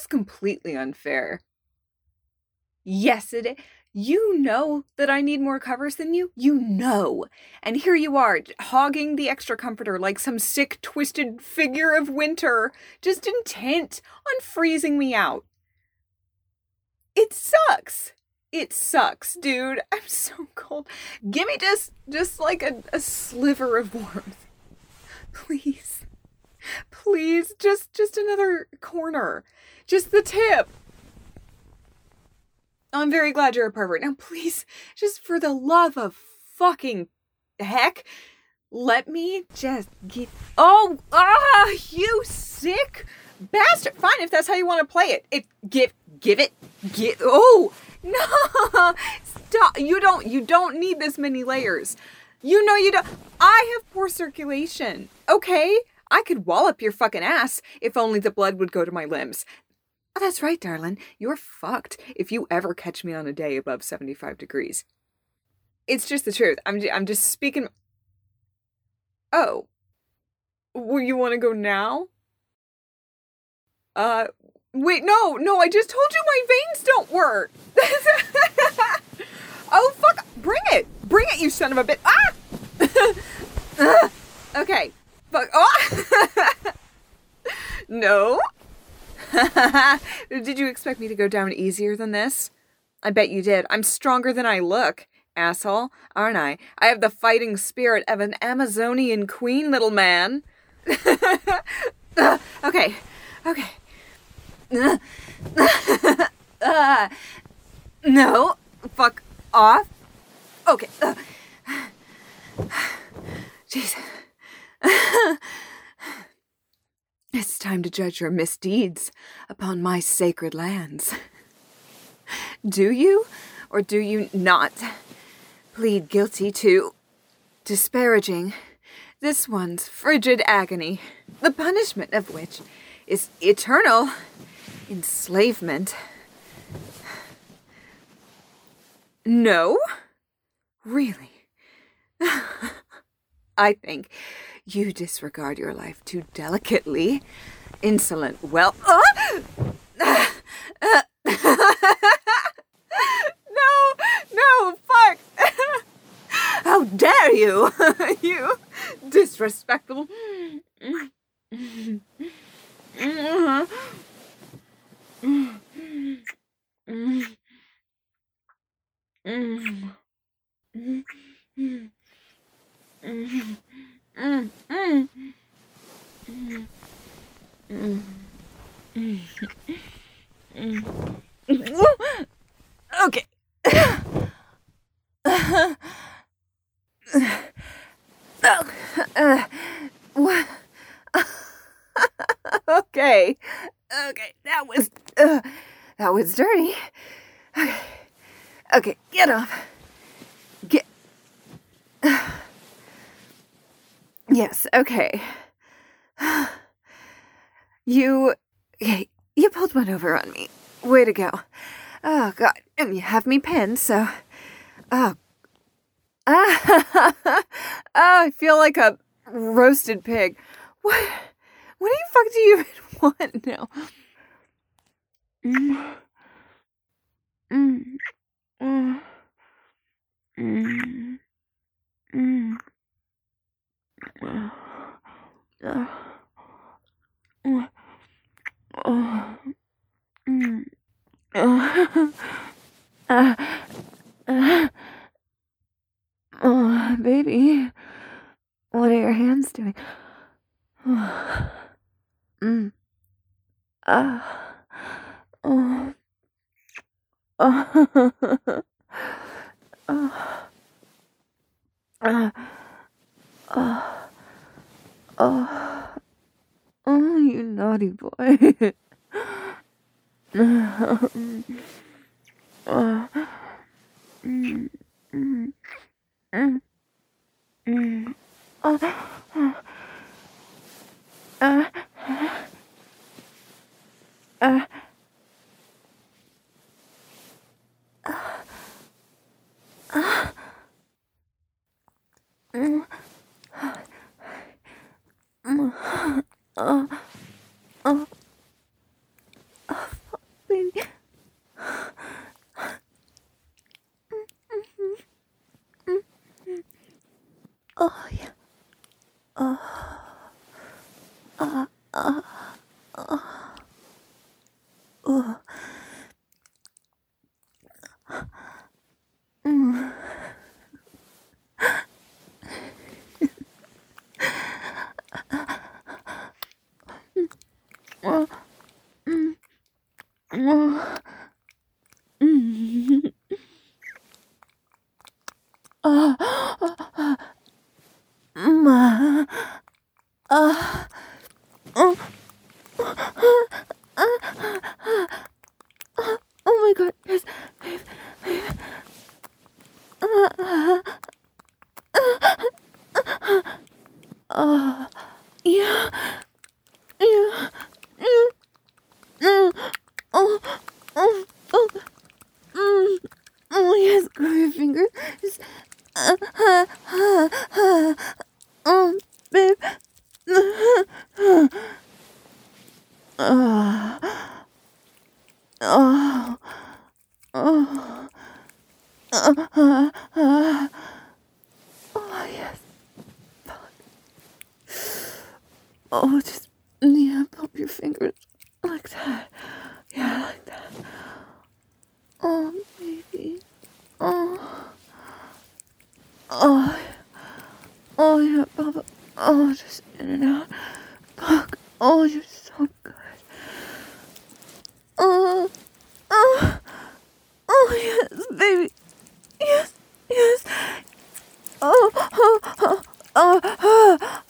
completely unfair. Yes, it is. You know that I need more covers than you. You know. And here you are, hogging the extra comforter like some sick, twisted figure of winter, just intent on freezing me out. It sucks. It sucks, dude. I'm so cold. Give me just like a sliver of warmth. Please. Please, just another corner. Just the tip. I'm very glad you're a pervert. Now, please, just for the love of fucking heck, let me just get... Oh, you sick bastard. Fine, if that's how you want to play it. Oh, no. Stop. You don't need this many layers. You know you don't. I have poor circulation, okay? I could wallop your fucking ass if only the blood would go to my limbs. Oh, that's right, darling. You're fucked if you ever catch me on a day above 75 degrees. It's just the truth. I'm just speaking... Oh. Well, you want to go now? Wait, no, I just told you my veins don't work. Oh, fuck. Bring it, you son of a bitch. Ah! Okay. Fuck. Oh! No. Did you expect me to go down easier than this? I bet you did. I'm stronger than I look, asshole, aren't I? I have the fighting spirit of an Amazonian queen, little man. Okay. No. Fuck off. Okay. Jesus. It's time to judge your misdeeds upon my sacred lands. Do you, or do you not, plead guilty to disparaging this one's frigid agony, the punishment of which is eternal enslavement? No? Really? I think you disregard your life too delicately. Insolent. Well... No, fuck. How dare you? You disrespectful... Okay. Okay, that was dirty. Okay, get off. Yes, okay. You pulled one over on me. Way to go. Oh, God, and you have me pinned, so... Oh, I feel like a roasted pig. What the fuck do you even want now? Oh, baby, what are your hands doing? Oh, you naughty boy. Oh my god, yes, babe, yeah, yeah, oh, oh, oh, oh, yes, grab your fingers, just, babe, oh, oh, oh, yes, oh, just, yeah, pump your fingers, like that, yeah, like that, oh, baby, oh, oh, oh, yeah, Papa, oh, just in and out, fuck, oh, you're so good, oh, oh, oh, yes, baby, yes, yes, oh, oh, oh, oh, oh,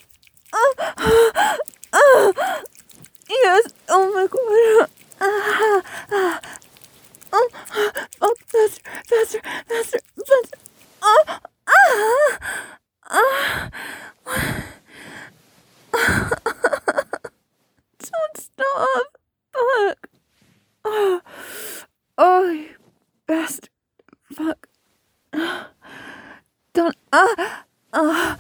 oh, yes, oh my god, oh, oh, faster, faster, faster, oh, don't stop, fuck, oh, oh, you bastard, fuck, don't, oh,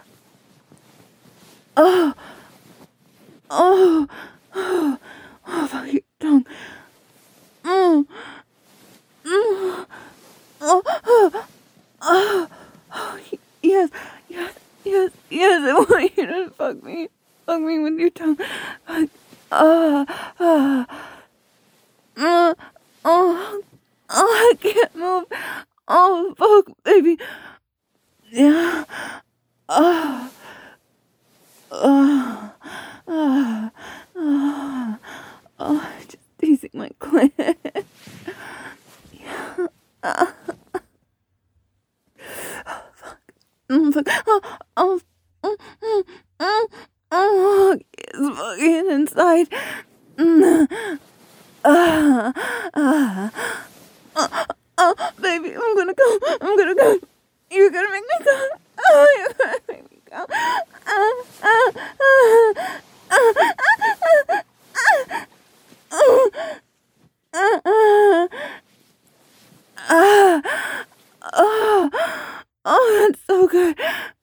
oh, oh, oh, oh, fuck your tongue, mm, mm, oh, oh, oh, oh, yes, yes, yes, yes, I want you to fuck me with your tongue, fuck, oh, oh, oh, oh, I can't move, oh, fuck, baby, yeah, oh, oh, oh, oh, oh, just teasing my clit. Yeah. Fuck. Oh, oh, oh, it's fucking inside. Baby, I'm gonna go. You're gonna make me go. Oh, you're gonna make me go. Oh, oh, that's so good.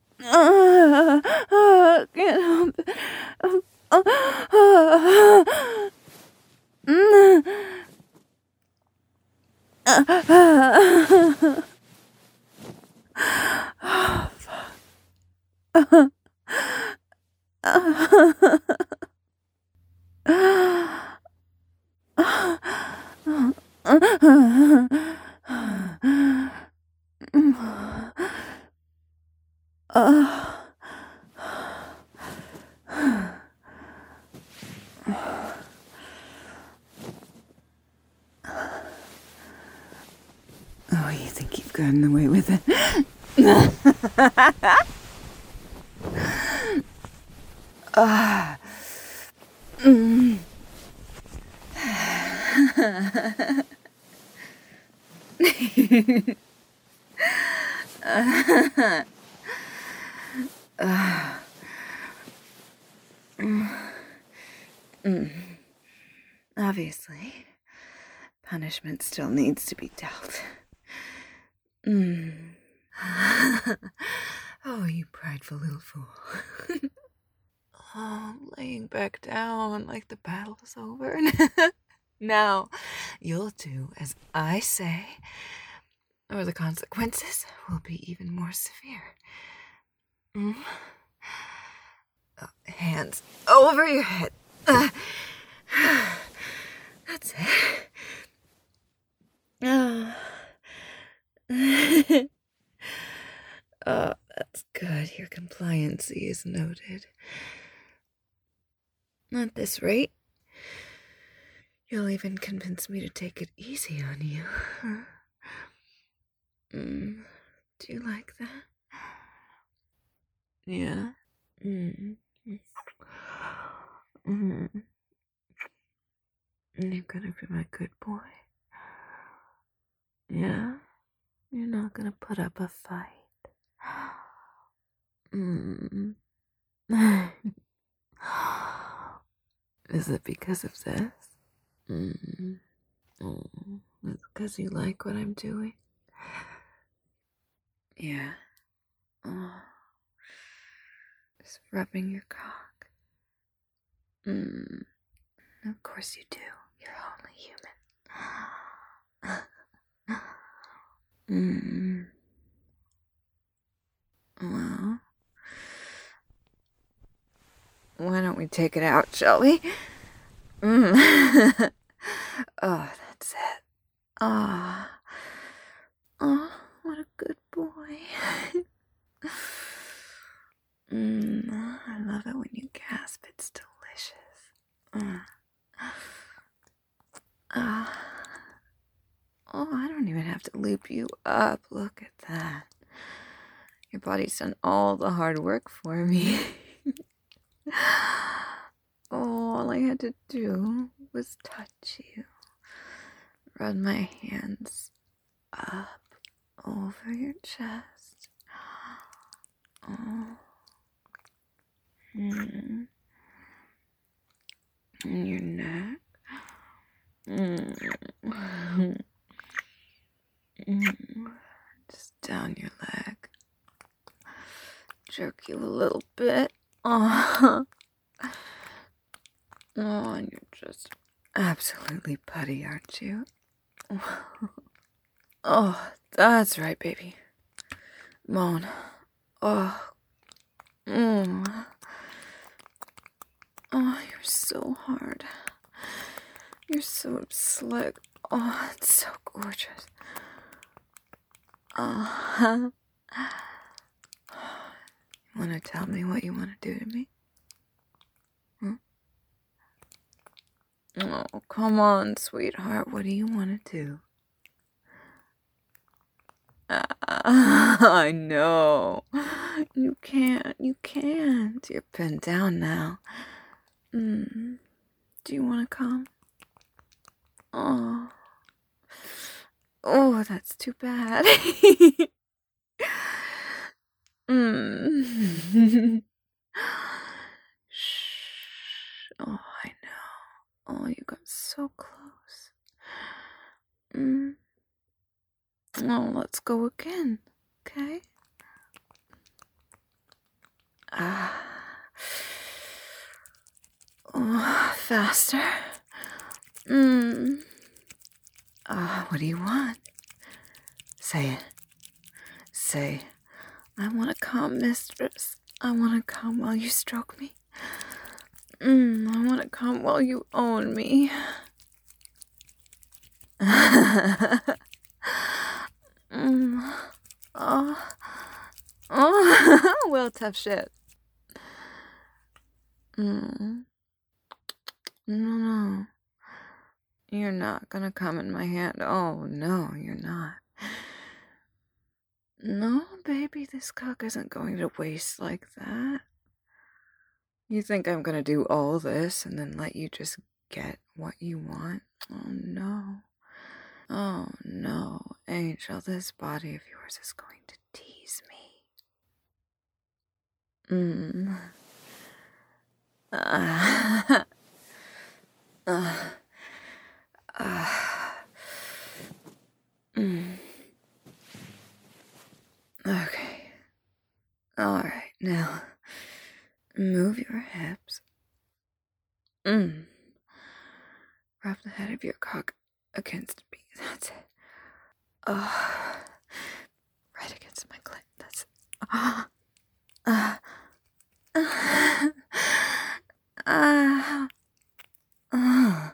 Can't help it. Oh, you think you've gotten away with it? Obviously, punishment still needs to be dealt. Oh, you prideful little fool. Oh, laying back down like the battle's over. Now, you'll do as I say, or the consequences will be even more severe. Hands over your head. That's it. Oh, that's good. Your compliancy is noted. At this rate, you'll even convince me to take it easy on you. Do you like that? Yeah. You're gonna be my good boy. Yeah? You're not gonna put up a fight. Is it because of this? Oh, it's because you like what I'm doing? Yeah. Oh. Just rubbing your cock. Of course you do. You're only human. Well, why don't we take it out, shall we? Oh, that's it. Oh, what a good boy. I love it when you gasp. It's delicious. Oh, I don't even have to loop you up. Look at that. Your body's done all the hard work for me. All I had to do was touch you. Run my hands up over your chest. Oh. And your neck. Just down your leg. Jerk you a little bit. Oh, and you're just absolutely putty, aren't you? Oh, that's right, baby. Moan. Oh. Oh, you're so hard. You're so slick. Oh, it's so gorgeous. You want to tell me what you want to do to me? Oh, come on, sweetheart. What do you want to do? I know. You can't. You're pinned down now. Do you want to come? Oh, that's too bad. Shh. Oh, I know. Oh, you got so close. Oh, let's go again, okay? Oh, faster. What do you want? Say it. Say, I want to come, mistress. I want to come while you stroke me. I want to come while you own me. Well, tough shit. No. You're not gonna come in my hand. Oh, no, you're not. No, baby, this cock isn't going to waste like that. You think I'm gonna do all this and then let you just get what you want? Oh, no. Oh, no. Angel, this body of yours is going to tease me. Okay. Alright, now move your hips. Rub the head of your cock against me. That's it. Right against my clit. That's it. Ah. Ah.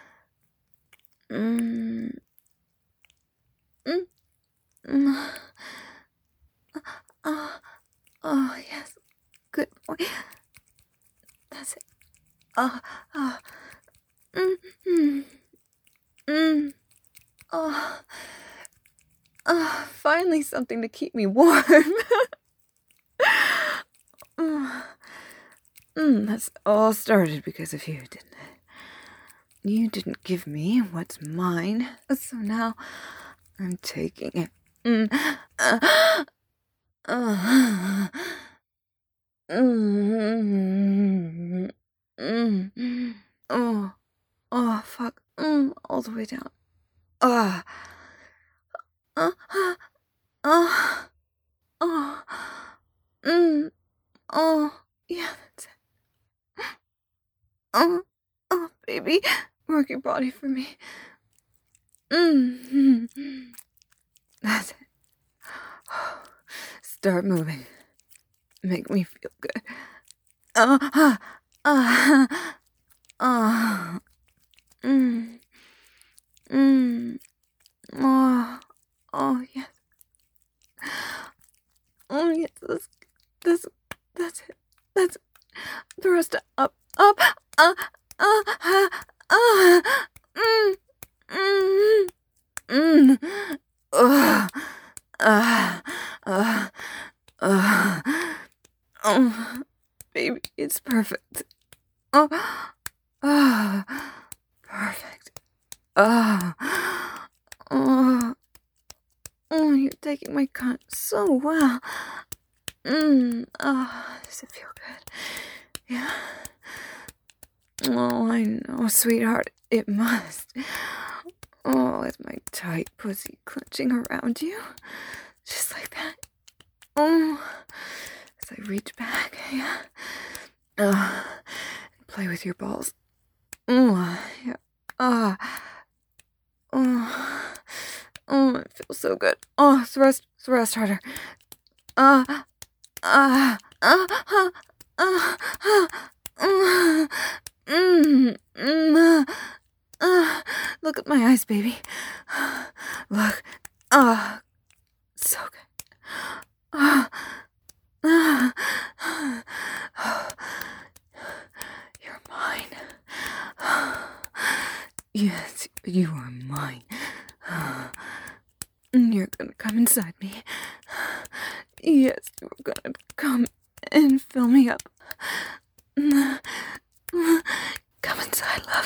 Mm. Mm. Mm. Ah. Oh, yes. Good boy. That's it. Ah. Ah. Mm. Mm. Mm. Oh. Oh, finally something to keep me warm. That's all started because of you, didn't it? You didn't give me what's mine, so now I'm taking it. Oh, fuck. All the way down. Ah. Oh. Oh. Yeah, that's it. Oh, baby, work your body for me. That's it. Start moving. Make me feel good. Oh, yes. Oh, yes, that's it. That's it. The rest up. Baby, it's perfect. Perfect. You're taking my cunt so well. Does it feel good? Yeah. Oh, I know, sweetheart. It must. Oh, with my tight pussy clenching around you. Just like that. Oh, as I reach back, yeah. Play with your balls. Yeah. It feels so good. Oh, thrust harder. Look at my eyes, baby. Look. So good. You're mine. Yes, you are mine. You're gonna come inside me. Yes, you're gonna come and fill me up. Come inside, love.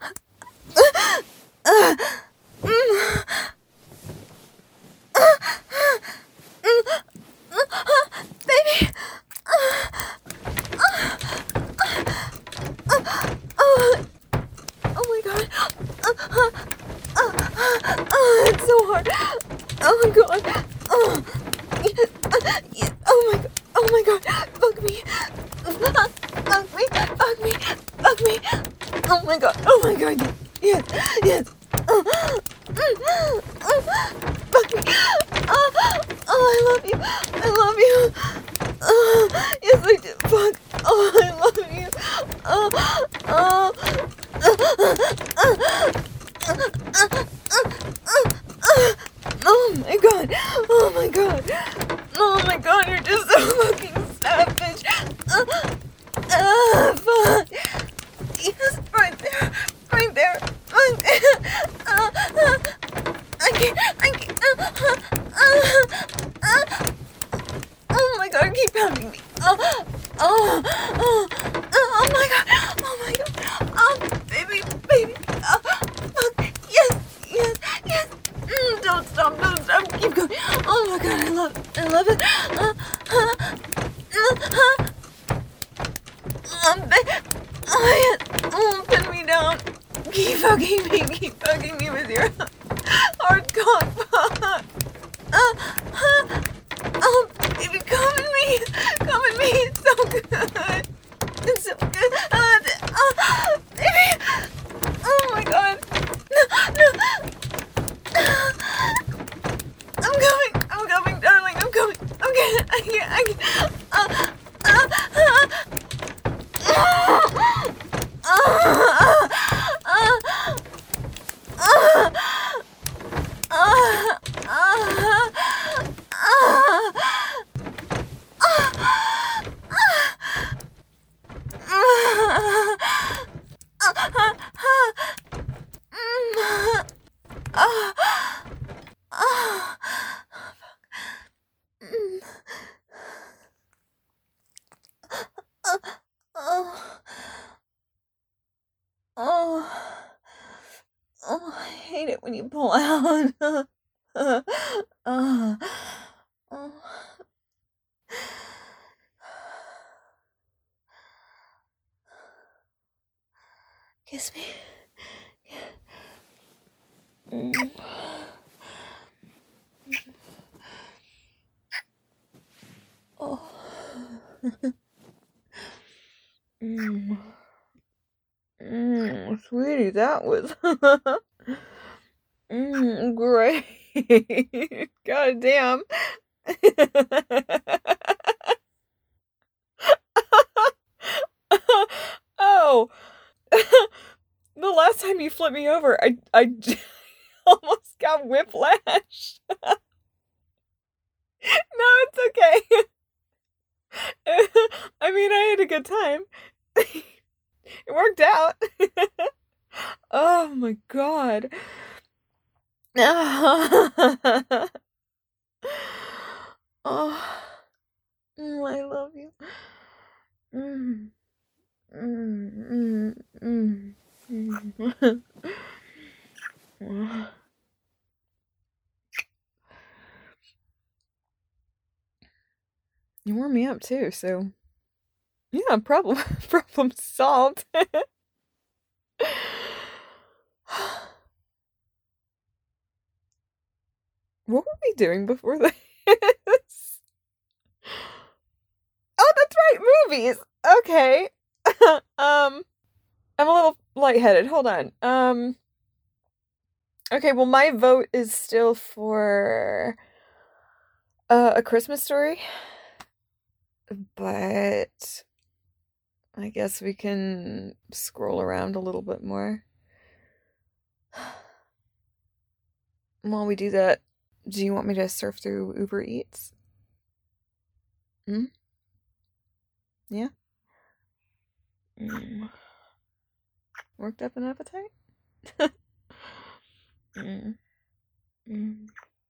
Baby. Oh my god. It's so hard. Oh my god. Oh my god. Oh my god. Fuck me. Fuck me. Fuck me. Fuck me. Oh my god. Oh my god. Yes. Yes. Fuck me. I love you. I love you. Yes, I do. Fuck. Oh, I love you. Oh my god. Oh my god. Oh my god, you're just so fucking savage. Fuck. Yes, right there. Right there. Right there. I can't. Oh my god, keep pounding me. Oh my god. Oh my god. Baby. Fuck. Yes. Don't stop. Keep going. Oh my god, I love it. Pin me down. Keep fucking me with your hard cock. Baby, come at me. It's so good. Baby. Oh my god. No. I'm coming, darling. I'm coming. Okay, I can't. Oh, oh, I hate it when you pull out. Oh, oh. Kiss me. Mm. Oh. Sweetie, that was great. God damn. Oh, the last time you flipped me over, I almost got whiplash. No, it's okay. I mean, I had a good time. It worked out. Oh my god. Oh, I love you. Mm, mm, mm, mm, mm. You warm me up too, so yeah, problem solved. What were we doing before this? Oh, that's right, movies. Okay. I'm a little lightheaded. Hold on. Okay, well my vote is still for A Christmas Story. But I guess we can scroll around a little bit more. While we do that, do you want me to surf through Uber Eats? Hmm? Yeah? Worked up an appetite? mm. Mm.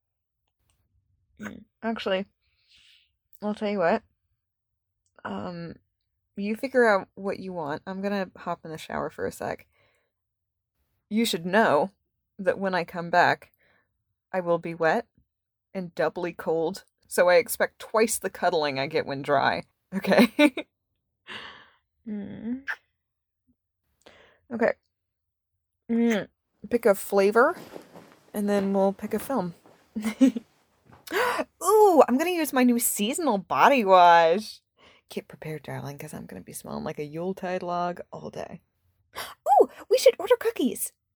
Actually, I'll tell you what. You figure out what you want. I'm gonna hop in the shower for a sec. You should know that when I come back, I will be wet and doubly cold, so I expect twice the cuddling I get when dry. Okay? Okay. Pick a flavor, and then we'll pick a film. Ooh, I'm gonna use my new seasonal body wash. Get prepared, darling, because I'm gonna be smelling like a Yuletide log all day. Ooh, we should order cookies.